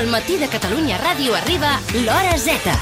Al matí de Catalunya Ràdio arriba l'Hora Z.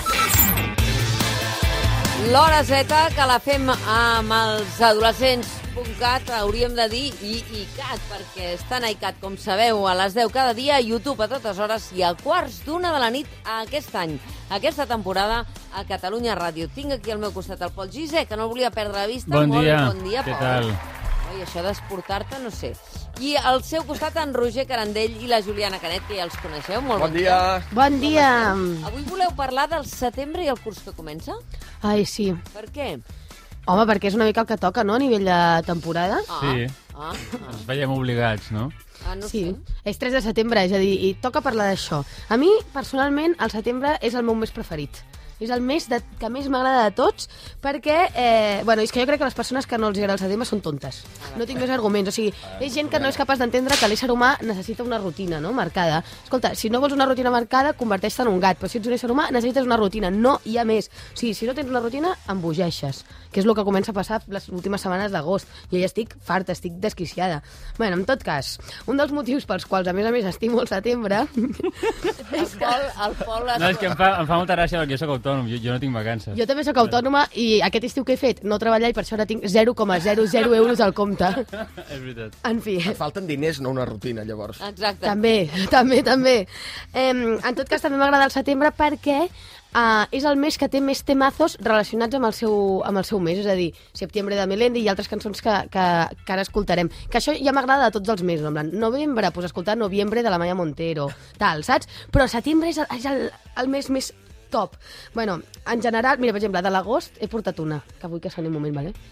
L'Hora Z, que la fem amb els adolescents.cat, hauríem de dir iCat, perquè estan a iCat, com sabeu, a les 10 cada dia, a YouTube a totes hores i a 1:15 de la nit aquest any, aquesta temporada, a Catalunya Ràdio. Tinc aquí al meu costat el Pol Gise, que no el volia perdre de vista. Bon dia, Pol. què tal? Oi, això d'esportar-te, no sé. I al seu costat en Roger Carandell i la Juliana Canet, que ja els coneixeu. Molt bon dia. Bon dia. Avui voleu parlar del setembre i el curs que comença? Ai, sí. Per què? Home, perquè és una mica el que toca, no?, a nivell de temporada. Sí, ens veiem obligats, no? No Sí, sé. és 3 de setembre, és a dir, i toca parlar d'això. A mi, personalment, el setembre és el meu mes preferit. És el mes que més m'agrada de tots, perquè, bueno, és que jo crec que les persones que no els agrada el setembre són tontes. No tinc més arguments. O sigui, és gent que no és capaç d'entendre que l'ésser humà necessita una rutina, no?, marcada. Escolta, si no vols una rutina marcada, converteix-te en un gat, però si ets un ésser humà, necessites una rutina. No hi ha més. O sigui, si no tens una rutina, embogeixes, que és el que comença a passar les últimes setmanes d'agost. Jo ja estic farta, estic desquiciada. Bueno, en tot cas, un dels motius pels quals, a més, estimo el setembre... El Pol... No, és que em fa molta gràcia perquè jo soc autònom, jo no tinc vacances. Jo també sóc autònoma i aquest estiu que he fet no treballar i per això ara tinc 0,00 euros al compte. És veritat. En fi. Et falten diners, no una rutina, llavors. Exacte. També. En tot cas, també m'agrada el setembre perquè és el mes que té més temazos relacionats amb el seu mes, és a dir, Septiembre de Melendi i altres cançons que ara escoltarem. Que això ja m'agrada de tots els mesos, en plan, novembre, pues escoltar Noviembre de la Maya Montero, tal, saps? Però setembre és el mes més top. Bueno, en general, mira, per exemple, de l'agost he portat una, que vull que soni un moment, vale?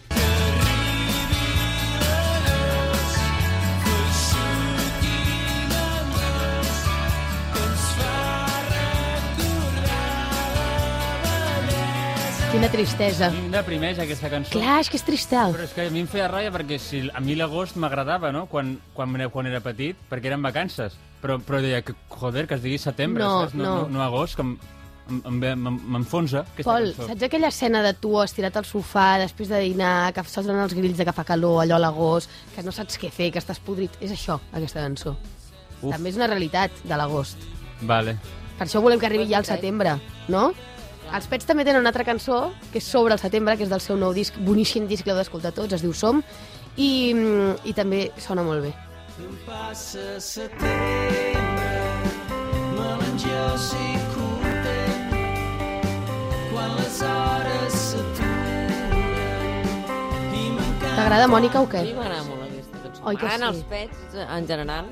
Quina tristesa. Em deprimeix aquesta cançó. Clar, és que és trista. Però és que a mi em feia ràbia perquè a mi l'agost m'agradava, no?, quan era petit, perquè eren vacances. Però deia que, joder, que es digui setembre, saps? No agost, que m'enfonsa aquesta Pol, cançó. saps aquella escena de tu estirat al sofà després de dinar, que sonen els grills de que fa calor, allò a l'agost, que no saps què fer, que estàs podrit? És això, aquesta cançó. Uf. També és una realitat de l'agost. Vale. Per això volem que arribi ja al setembre, no? Els Pets també tenen una altra cançó que és sobre el setembre, que és del seu nou disc, boníssim disc, l'heu d'escoltar tots, es diu Som, i també sona molt bé. Passa setembre, melangiós i content, quan les hores s'aturen i m'encanta... T'agrada, Mònica, o què? A mi m'agrada molt aquesta cançó. Oi que M'agraden sí? els Pets, en general,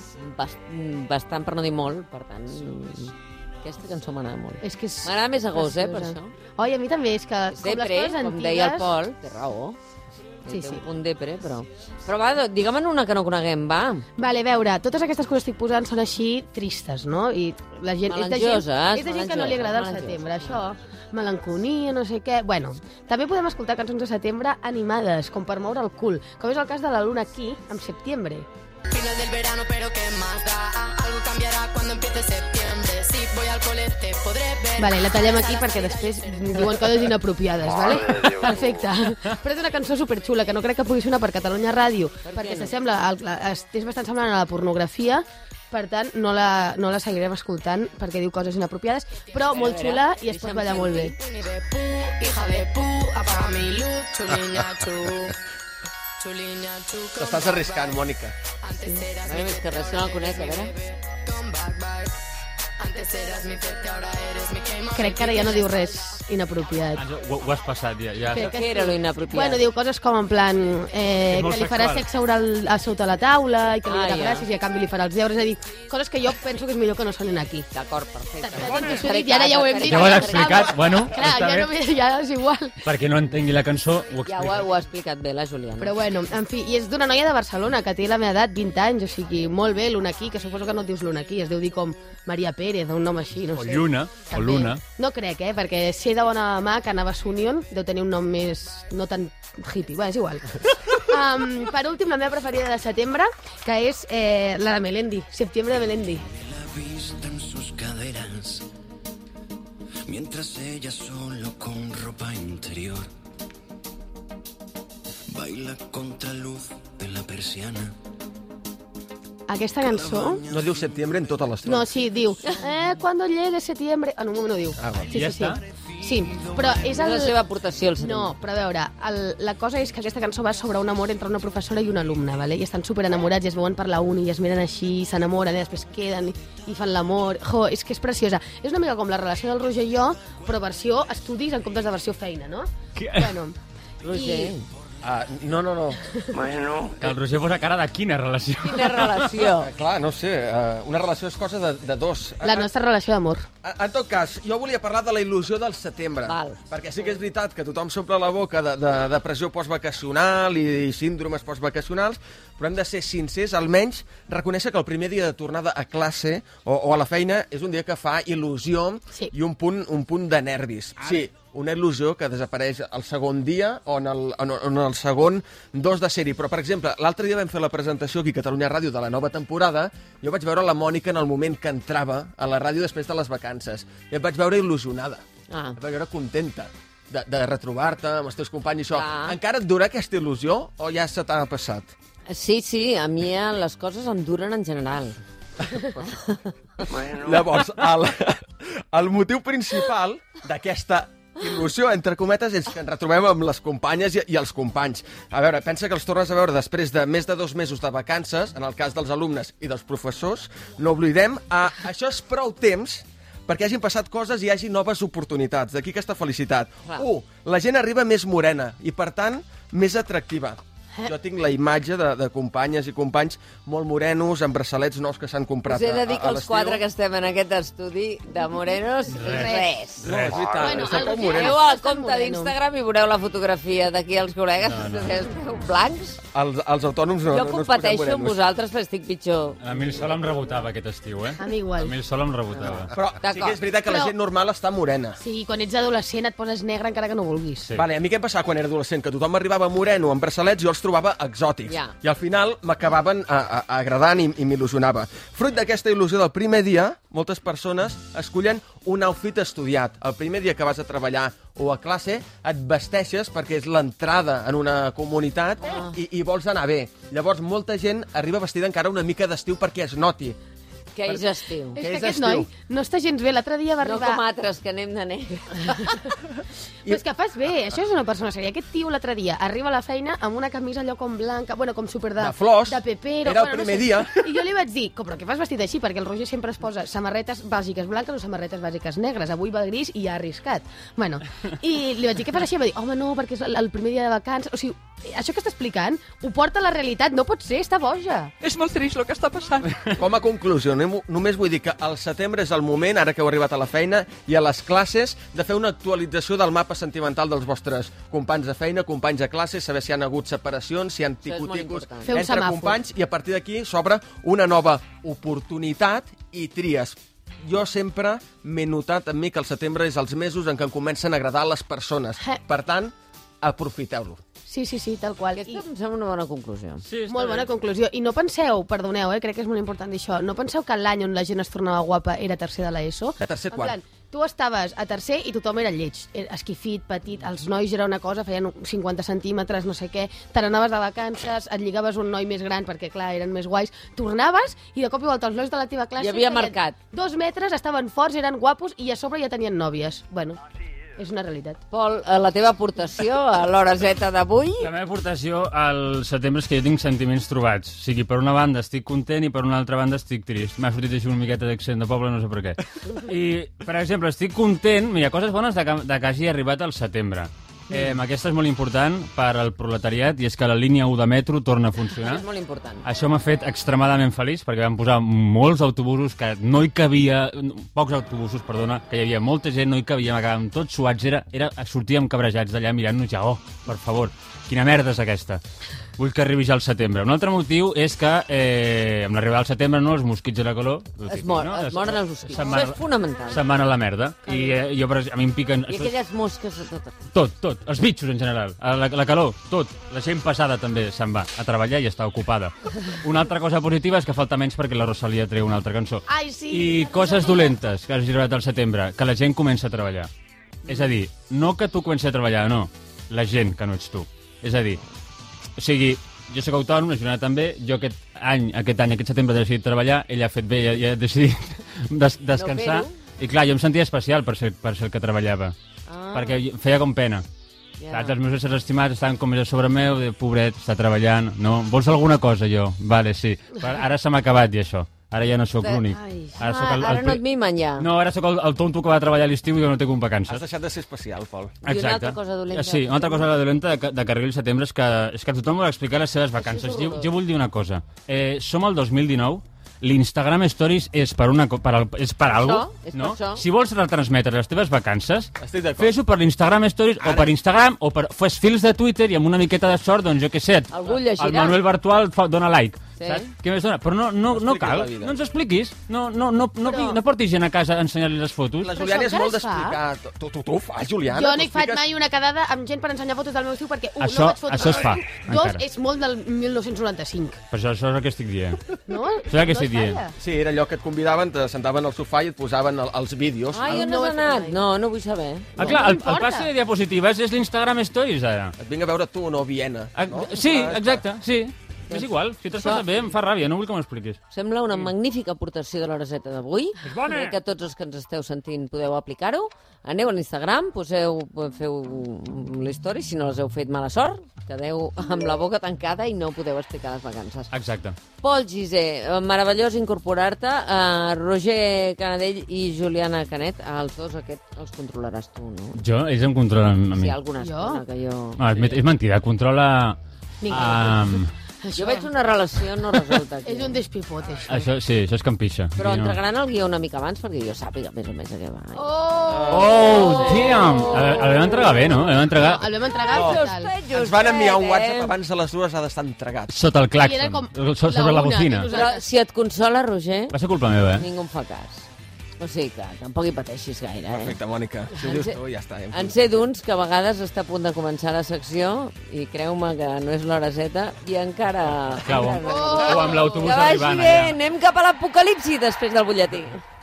bastant, per no dir molt, per tant... Aquesta cançó m'agrada molt. És que és... M'agrada més agost, per preciosa. això. Oi, a mi també, és que És com les depre, coses antigues... com deia el Pol, té raó. Sí, Té sí. un punt depre, però va, digue'm una que no coneguem, va. Vale, a veure, totes aquestes coses que estic posant són així tristes, no? I la gent, Melangioses, és de gent que no li agrada el setembre, això. Melanconia, no sé què... Bueno, també podem escoltar cançons de setembre animades, com per moure el cul, com és el cas de la Luna aquí, amb Septiembre. Final del verano, pero ¿qué más da? Algo cambiará cuando empiece septiembre. Si voy al cole te podré ver. Vale, la tallem aquí perquè després diuen coses inapropiades, vale? Perfecte. Però és una cançó superxula que no crec que pugui sonar per Catalunya Ràdio, perquè s'assembla, és bastant semblant a la pornografia, per tant, no la seguirem escoltant perquè diu coses inapropiades, però molt xula i es pot ballar molt bé. Winnie the Pooh, hija de Pooh, apaga mi luz, chuliña chu. Chuliña chu. T'estàs arriscant, Mònica. Antes eras A mi més que res, no la conec, a veure. come back, bye. Antes eras mi pet, ahora eres mi queima. Crec que ara ja no diu res inapropiat. Ho has passat, ja. Crec Què era lo inapropiat? Bueno, diu coses com en plan que molt li farà sexual. sexe oral a sota la taula i que li dirà ja. gràcies i a canvi li farà els deures. És a dir, coses que jo penso que és millor que no sonin aquí. D'acord, perfecte. T'ho dit i ara ja ho hem dit. Ja ho has explicat, bueno, Clar, està ja, bé. ja és igual. Perquè no entengui la cançó, ho Ja explica. ho ha explicat bé la Juliana. Però bueno, en fi, i és d'una noia de Barcelona que té la meva edat, 20 anys, o sigui, molt bé, l'una aquí, que suposo que no et dius l'una aquí, es deu dir com Maria Pérez, un nom així, no O sé. Lluna, o També. Luna. No crec, perquè sé de bona mà que Navas Union deu tenir un nom més no tan hippie. Bé, és igual. Per últim, la meva preferida de setembre, que és la de Melendi, Septiembre de Melendi. La vista en sus caderas, mientras ella solo con ropa interior baila contra luz de la persiana. aquesta cançó... No diu setembre en tota l'estrona. No, sí, diu, cuando llegue septiembre... En un moment ho diu. Bueno. Ja està? Sí, però és És la seva aportació al setembre. No, però a veure, la cosa és que aquesta cançó va sobre un amor entre una professora i un alumne, vale? I estan super enamorats, i es veuen per la uni, i es miren així, s'enamoren, i després queden i fan l'amor. Jo, és que és preciosa. És una mica com la relació del Roger i jo, però versió estudis en comptes de versió feina, no? Bueno, Roger, No. Que el Roger posa cara de quina relació. quina relació. Clar, no sé, una relació és cosa de dos. la nostra relació d'amor. En tot cas, jo volia parlar de la il·lusió del setembre. Val. Perquè sí que és veritat que tothom s'omple la boca de depressió postvacacional i síndromes postvacacionals, però hem de ser sincers, almenys reconèixer que el primer dia de tornada a classe o a la feina és un dia que fa il·lusió i un punt de nervis. Sí, una il·lusió que desapareix el segon dia o en el segon 2 de sèrie. Però, per exemple, l'altre dia vam fer la presentació aquí a Catalunya Ràdio de la nova temporada. Jo vaig veure la Mònica en el moment que entrava a la ràdio després de les vacances. I em vaig veure il·lusionada. Em vaig veure contenta de retrobar-te amb els teus companys i això. Encara et dura aquesta il·lusió o ja se t'ha passat? Sí, a mi les coses em duren en general. Llavors, el motiu principal d'aquesta il·lusió, entre cometes, és que ens retrobem amb les companyes i els companys. A veure, pensa que els tornes a veure després de més de 2 mesos de vacances, en el cas dels alumnes i dels professors. No oblidem, això és prou temps perquè hagin passat coses i hi hagi noves oportunitats. D'aquí aquesta felicitat. 1. La gent arriba més morena i, per tant, més atractiva. Jo tinc la imatge de companyes i companys molt morenos, amb braçalets nous que s'han comprat a Us he de dir que els l'estiu. 4 que estem en aquest estudi de morenos, res. No, és veritat, Bueno, està el poc Roger- moreno. Aneu al Bastant compte moreno. d'Instagram i veureu la fotografia d'aquí els col·legues. Esteu blancs. Els autònoms no Jo ens posem competeixo amb morenos. vosaltres, però estic pitjor. A mi el sol em rebotava aquest estiu, A mi igual. A mi el sol em rebotava. Però sí que és veritat que la Però- gent normal està morena. Sí, quan ets adolescent et poses negre encara que no vulguis. Sí. Vale, a mi què em passava quan era adolescent? Que tothom arribava moreno, amb braçalets, jo els trobava exòtics. Ja. I al final m'acabaven agradant i m'il·lusionava. Fruit d'aquesta il·lusió del primer dia, moltes persones escollen un outfit estudiat. El primer dia que vas a treballar o a classe et vesteixes perquè és l'entrada en una comunitat i vols anar bé. Llavors, molta gent arriba vestida encara una mica d'estiu perquè es noti. Que és estiu. És és que aquest estiu. noi no està gens bé. L'altre dia va No arribar... com altres, que anem de negre. Però és que fas bé, això és una persona sèria. Aquest tio l'altre dia arriba a la feina amb una camisa allò com blanca, bueno, com super De flors. de pepero. Era el primer dia. I jo li vaig dir, però què fas vestit així? Perquè el Roger sempre es posa samarretes bàsiques blanques o samarretes bàsiques negres. Avui va gris i ja ha arriscat. Bueno, i li vaig dir, què fas així? I va dir, home, no, perquè és el primer dia de vacances. O sigui, això que està explicant ho porta a la realitat. No pot ser, està boja. És molt trist el que està passant. Com a conclusió, només vull dir que el setembre és el moment, ara que heu arribat a la feina i a les classes, de fer una actualització del mapa sentimental dels vostres companys de feina, companys de classe, saber si hi ha hagut separacions, si hi ha és molt tico-ticos important. Fer un entre semàfor. companys, i a partir d'aquí s'obre una nova oportunitat i tries. Jo sempre m'he notat en mi que el setembre és els mesos en què em comencen a agradar les persones. Per tant, aprofiteu-lo. Sí, tal qual. Aquesta em sembla una bona conclusió. Sí, està Molt bé. bona conclusió. I no penseu, perdoneu, crec que és molt important dir això, no penseu que l'any on la gent es tornava guapa era tercer de l'ESO? De tercer En quart. plan, tu estaves a tercer i tothom era lleig, esquifit, petit, els nois era una cosa, feien 50 centímetres, no sé què, te n'anaves de vacances, et lligaves un noi més gran perquè, clar, eren més guais, tornaves i de cop i volta els nois de la teva classe... Hi havia feien mercat. 2 metres, estaven forts, eren guapos i a sobre ja tenien nòvies. Bueno, és una realitat. Pol, la teva aportació a l'hora Z d'avui? La meva aportació al setembre és que jo tinc sentiments trobats. O sigui, per una banda estic content i per una altra banda estic trist. M'ha sortit així una miqueta d'accent de poble, no sé per què. I, per exemple, estic content... Mira, coses bones de que hagi arribat al setembre. Aquesta és molt important per al proletariat i és que la línia 1 de metro torna a funcionar. És molt important. Això m'ha fet extremadament feliç perquè vam posar molts autobusos que no hi cabia, pocs autobusos, perdona, que hi havia molta gent, no hi cabíem, acabàvem tots suats, sortíem cabrejats d'allà mirant-nos ja, oh, per favor, quina merda és aquesta. Vull que arribi ja al setembre. Un altre motiu és que amb l'arribada al setembre els mosquits de la calor... Es moren els mosquits. Això és fonamental. Se'n van a la merda. I a mi em piquen... I aquelles mosques de tot. Tot. Els bitxos en general. La calor, tot. La gent passada també se'n va a treballar i està ocupada. Una altra cosa positiva és que falta menys perquè la Rosalia treu una altra cançó. Ai, sí! I coses dolentes que hagi arribat al setembre, que la gent comença a treballar. És a dir, no que tu comenci a treballar, no. La gent, que no ets tu. És a dir, o sigui, jo soc autònom, la Juliana també, jo aquest setembre he decidit treballar, ella ha fet bé, ja ha decidit descansar, i clar, jo em sentia especial per ser el que treballava, perquè feia com pena. Saps? Els meus éssers estimats estaven com més a sobre meu, de pobret, està treballant, no? Vols alguna cosa, jo? Vale, sí. Però ara se m'ha acabat, i això. Ara ja no sóc l'únic. Ara no et mimen, ja. No, ara sóc el tonto que va treballar a l'estiu i que no té com vacances. Has deixat de ser especial, Pol. I una altra cosa dolenta. Sí, una altra cosa dolenta de que arribi el setembre és que tothom vol explicar les seves vacances. Jo vull dir una cosa. Som al 2019, l'Instagram Stories és per alguna cosa, no? Si vols retransmetre les teves vacances, fes-ho per l'Instagram Stories o per Instagram o fes fils de Twitter i amb una miqueta de sort, doncs jo què sé, el Manuel Bartual dona like. Saps? Què més dona? Però no cal, no ens expliquis. No portis gent a casa a ensenyar-li les fotos. La Juliana és molt d'explicar. Tu ho fas, Juliana? Jo no hi faig mai una quedada amb gent per ensenyar fotos del meu estiu perquè, no faig fotos. Això es fa. Dos, és molt del 1995. Per això és el que estic dient. No? Això és el que estic dient. Sí, era allò que et convidaven, te sentaven al sofà i et posaven els vídeos. Ai, on has anat? No vull saber. Clar, el passe de diapositives és l'Instagram Stories, ara. Et vinc a veure tu, no Viena. Sí, exacte, sí. És igual, si t'has passat bé, em fa ràbia, no vull que m'ho expliquis. Sembla una magnífica aportació de l'Horeseta d'avui. Crec que tots els que ens esteu sentint podeu aplicar-ho. Aneu a l'Instagram, feu l'història, si no les heu fet mala sort, quedeu amb la boca tancada i no podeu explicar les vacances. Exacte. Pol Gissé, meravellós incorporar-te. Roger Canadell i Juliana Canet, els dos aquests els controlaràs tu, no? Ells em controlen a mi. Sí, alguna estona que jo... És mentida, controla... Jo veig una relació no resolta aquí. És un despipote, això. Sí, això és campixa. Però entregaran el guió una mica abans perquè jo sàpiga més o menys a què va. Oh, damn! El vam entregar bé, no? El vam entregar total. Ens van enviar un WhatsApp abans de les 2, ha d'estar entregat. Sota el claxon, sobre la bocina. Però si et consola, Roger... Va ser culpa meva, Ningú em fa cas. O sigui que tampoc hi pateixis gaire, Perfecte, Mònica. Si ho dius tu, ja està. En sé d'uns que a vegades està a punt de començar la secció i creu-me que no és l'Horeseta i encara... O amb l'autobús arribant. arribant Que vagi bé, anem cap a l'apocalipsi després del butlletí.